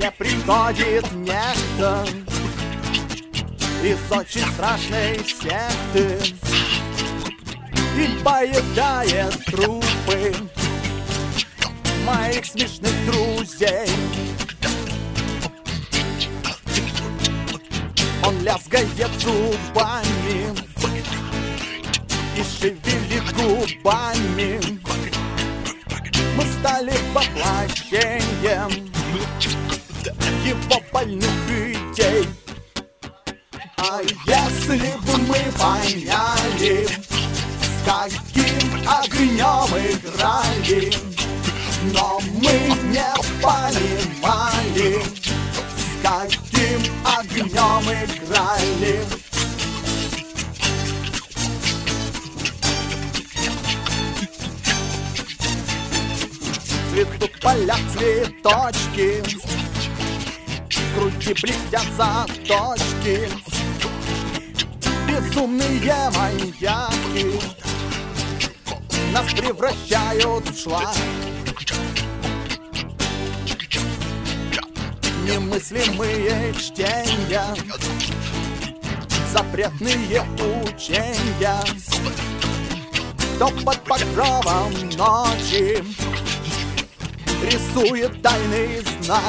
мне приходит некто из очень страшной секты и поедает трупы моих смешных друзей. Он лязгает зубами и шевелит губами. Мы стали воплощением его больных идей. А если бы мы поняли, с каким огнем играли, но мы не понимали, с каким огнем играли. Цветут поля цветочки, в груди блестят заточки, безумные маньяки нас превращают в шлак. Немыслимые чтения, запретные учения, кто под покровом ночи рисует тайный знак.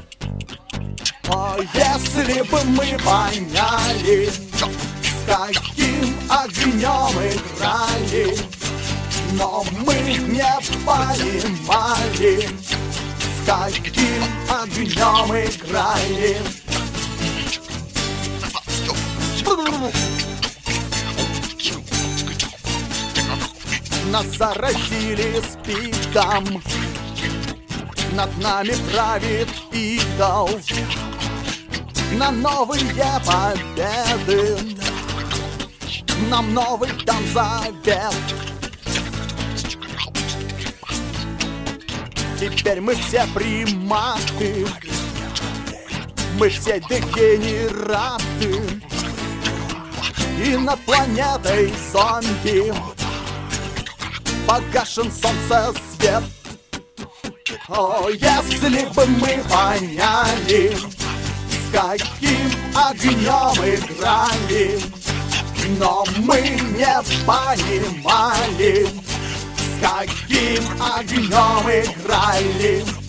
О, если бы мы поняли, с каким огнем играли, но мы не понимали, с каким огнем играли. Нас заразили спидом, над нами правит идол. На новые победы нам новый дан завет. Теперь мы все приматы, мы все дегенераты, и над планетой зомби погашен солнце свет. О, если бы мы поняли, с каким огнем играли, но мы не понимали, с каким огнем играли.